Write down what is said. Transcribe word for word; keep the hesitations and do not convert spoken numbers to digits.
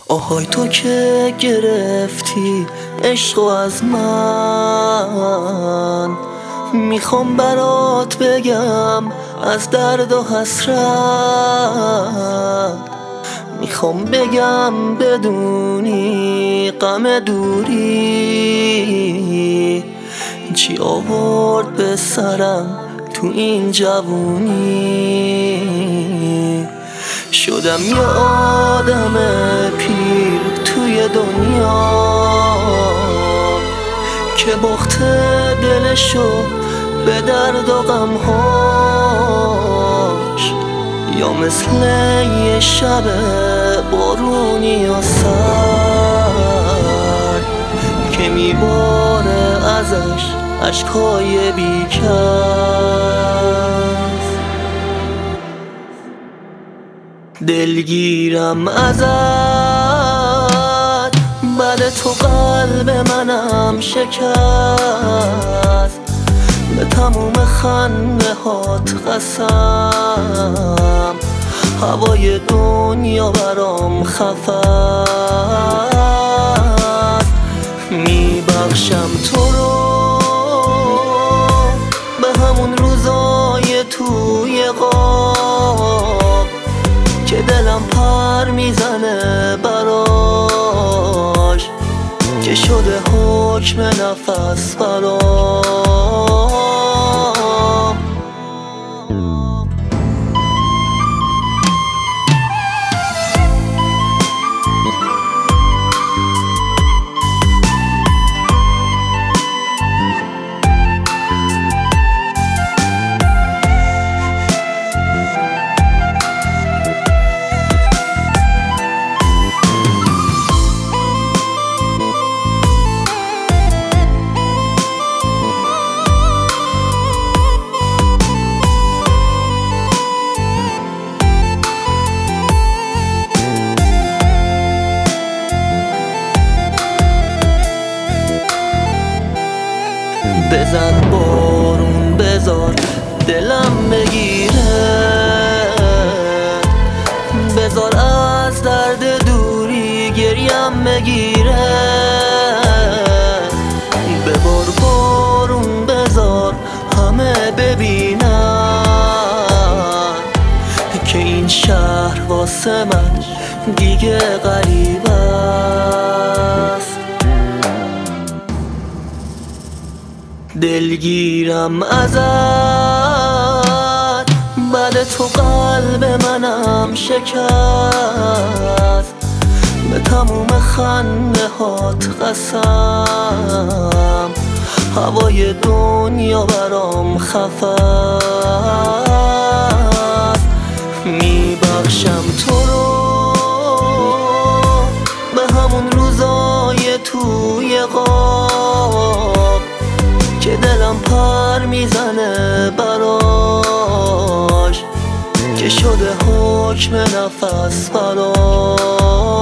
آهای تو که گرفتی عشقو از من، میخوام برات بگم از درد و حسرت، میخوام بگم بدونی غم دوری چی آورد به سرم تو این جوونی. شدم یه آدم پیر توی دنیا که باخته دلشو به درد و غمهاش، یا مثل یه شب بارونی یا سر که میباره ازش عشقای بیکس. دلگیرم ازت، بعد تو قلب منم شکست، به تموم خنده هات قسم هوای دنیا برام خفت. میبخشم تو رو به همون روزای توی غاب که دلم پر میزنه براش، که شده حکم نفس برام. بزن بارون بذار دلم بگیره، بذار از درد دوری گریم بگیره. ببار بارون بذار همه ببینن که این شهر واسه من دیگه غریب است. دلگیرم ازت، بعد تو قلب منم شکست، به تموم خنده هات قسم هوای دنیا برام خفت. میبخشم تو رو به همون روزای توی غاب که دلم پر میزنه براش، که شده حکم نفس برام.